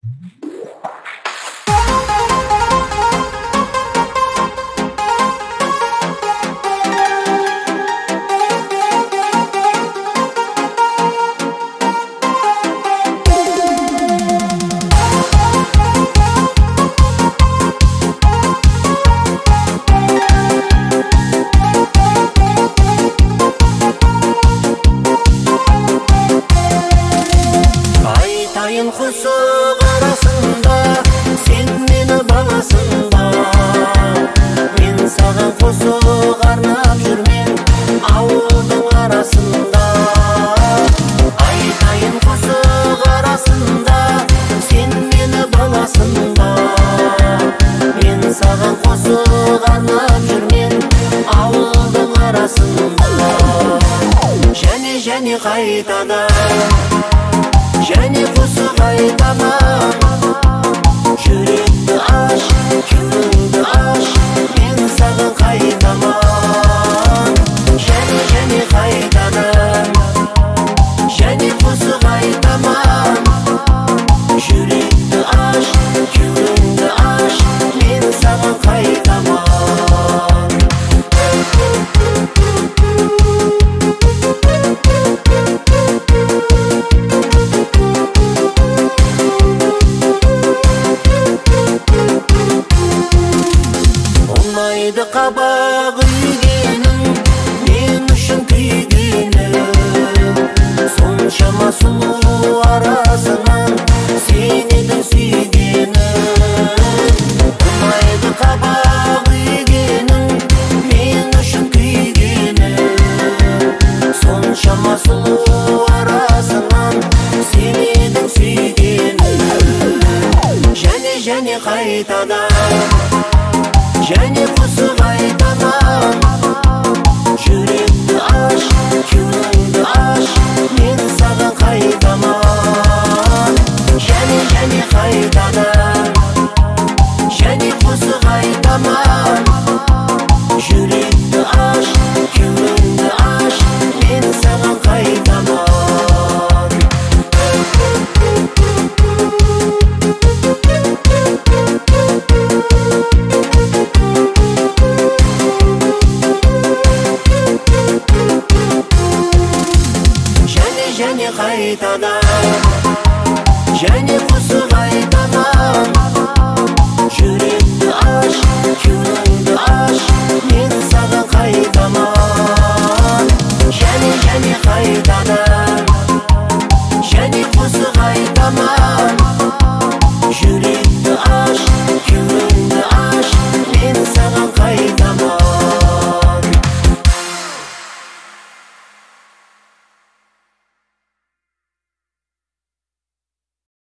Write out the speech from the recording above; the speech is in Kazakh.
Айтайын құсық арасында, сен мені бағасың ба? Мен саған құсық арнап жүрмен ауылдың арасында. Айтайын құсық арасында, сен мені бағасың ба? Мен саған құсық арнап жүрмен ауылдың арасында. Және қайтадан, және құсық айтаман. Жүректі аш, кеуіңді аш, мен саған қайтаман. Және қайтадан, және құсық айтаман. Жүректі аш, кеуіңді аш, мен саған қайтаман. Ұнайды қабақ үйгенің, мен үшін күйгенің. Соншама сұлу арасынан сен едің сүйгенім. Ұнайды қабақ үйгенің, мен үшін күйгенің. Соншама сұлу арасынан сен едің сүйгенім. Және қайтадан, және құсық айтаман. Жүректі аш, кеуіңді аш, мен саған қайтаман. Және қайтадан, және құсық айтаман. Жүректі аш, кеуіңді аш, мен саған қайтаман. Және қайтадан.